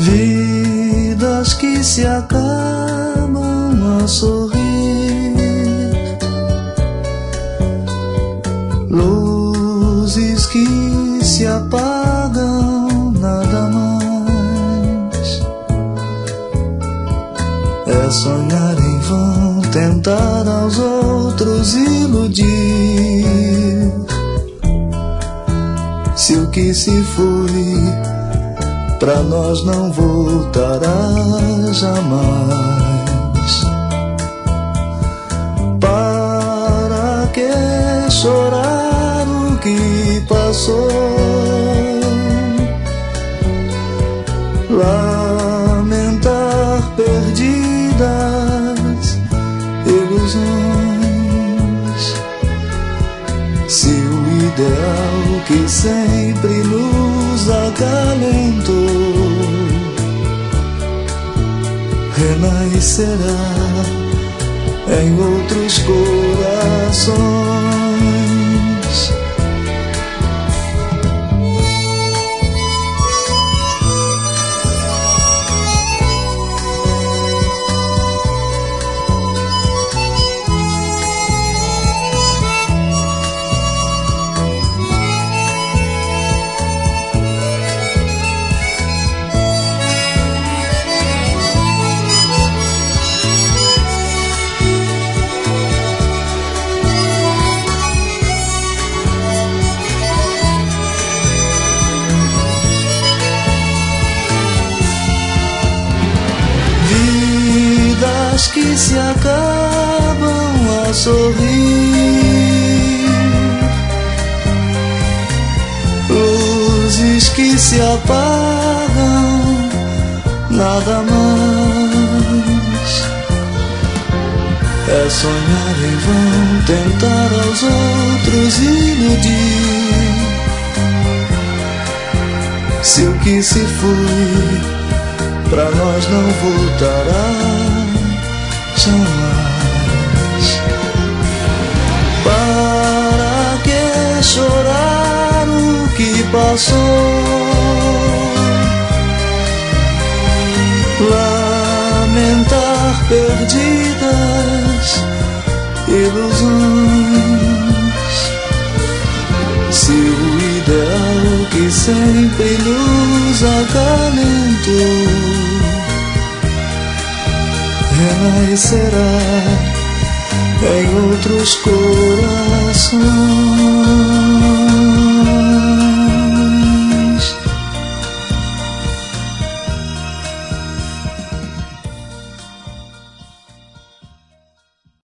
Vidas que se acabam a sorrir, luzes que se apagam, nada mais. É sonhar em vão, tentar aos outros iludir. Se o que se foi pra nós não voltará jamais. Para que chorar o que passou? Lamentar perdidas ilusões. Se o ideal que sempre nos acalentou renascerá em outros corações. Vidas que se acabam a sorrir, luzes que se apagam, nada mais. É sonhar em vão, tentar aos outros iludir. Se o que se foi pra nós não voltará jamais. Para que chorar o que passou? Lamentar perdidas ilusões. Se o ideal que sempre nos acalentou renascerá em outros corações.